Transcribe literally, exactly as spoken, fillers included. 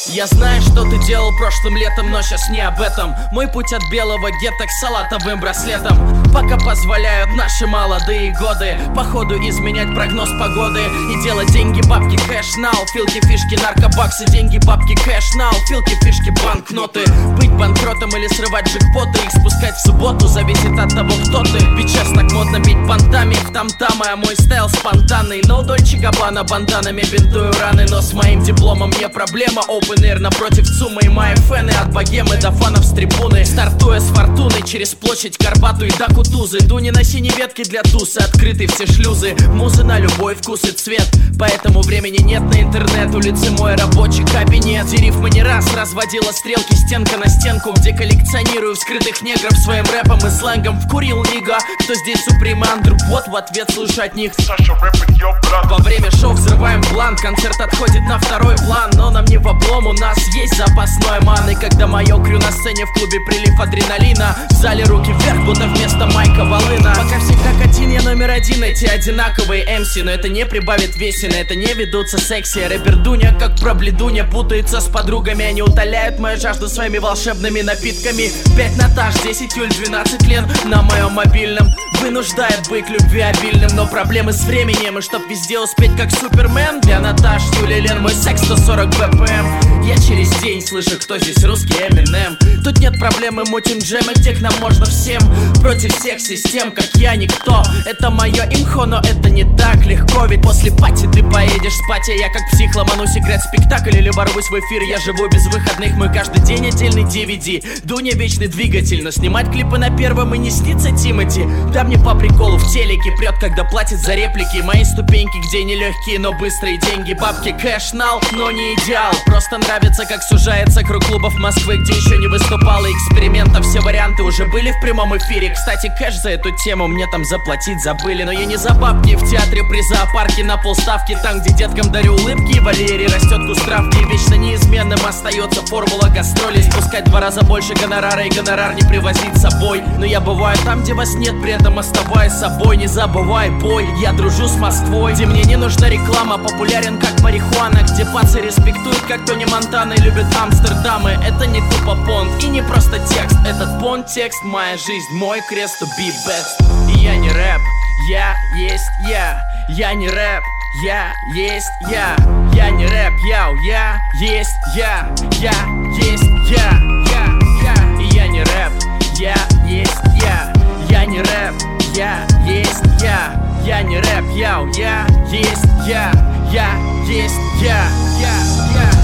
Я знаю, что ты делал прошлым летом, но сейчас не об этом. Мой путь от белого гетто к салатовым браслетам. Пока позволяют наши молодые годы походу изменять прогноз погоды и делать деньги, бабки, кэш, нау. Филки, фишки, наркобаксы, деньги, бабки, кэш, нау. Филки, фишки, банкноты. Быть банкротом или срывать джекпоты, их спускать в субботу зависит от того, кто ты. Ведь сейчас так модно бить понтами в там-тамы, а мой стайл спонтанный. Но Дольче Габбана банданами бинтую раны, но с моим дипломом не проблема. Open Air напротив ЦУМа и мои фэны от богемы до фанов с трибуны. Стартуя с фортуной через площадь Горбатую и до Кутузы. Дуни на синей ветке для тусы, открыты все шлюзы. Музы на любой вкус и цвет, поэтому времени нет на интернет. Улицы мой рабочий кабинет, где рифмы не раз разводила стрелки стенка на стенку, где коллекционирую вскрытых негров своим рэпом и сленгом. Вкурил нига, кто здесь суприм андербот, в ответ слышу от них Саша рэпит, ё, брат. Во время шоу взрываем план, концерт отходит на второй план, но нам не в облом, у нас есть запасной маны. Когда мое крю на сцене, в клубе прилив адреналина, в зале руки вверх, будто вместо майка волына. Пока всегда катин, я номер один, эти одинаковые эм си, но это не прибавит весе, на это не ведутся секси. Рэпер Дуня, как пробледуня, путается с подругами, они утоляют мою жажду своими волшебными напитками. Пять Наташ, десять Юль, двенадцать Лен на моем мобильном вынуждает быть любви обильным, но проблемы с временем, и чтоб везде успеть как Супермен. Для Наташ, Юли, Лен мой секс сто сорок бэ пэ эм. Я через день слышу, кто здесь русский Эминем. Тут нет проблемы, мутим джемы, где к нам можно всем. Против всех систем, как я никто. Это мое имхо, но это не так легко. Ведь после пати ты поедешь спать, а я как псих ломанусь играть спектакль или ворвусь в эфир. Я живу без выходных, мой каждый день отдельный ди ви ди. Дуня вечный двигатель, но снимать клипы на первом и не снится Тимати. Да мне по приколу в телеке прет, когда платит за реплики. Мои ступеньки, где нелегкие, но быстрые деньги. Бабки, кэш, нал, но не идеал. Просто нравится, как сужается круг клубов Москвы, где еще не выступало экспериментов. Все варианты уже были в прямом эфире. Кстати, кэш за эту тему мне там заплатить забыли. Но я не за бабки, в театре при зоопарке на полставки. Там, где деткам дарю улыбки, Валерий растет куст травки. Вечно неизменным остается формула гастролей. Спускать два раза больше гонорара и гонорар не привозить с собой. Но я бываю там, где вас нет, при этом оставаясь собой. Не забывай бой, я дружу с Москвой, где мне не нужна реклама, популярен как марихуана, где пацы респектуют, как Тони Монтана, и любят Амстердамы. Это не тупо понт и не просто текст, этот понт текст, моя жизнь, мой крест, to be best. И я не рэп, я есть я, я не рэп, я есть я, я не рэп, яу, я есть я, я есть я, я, я. И я не рэп, я есть я, я не рэп, я есть я, я не рэп, яу, я есть я, я есть я, я, я.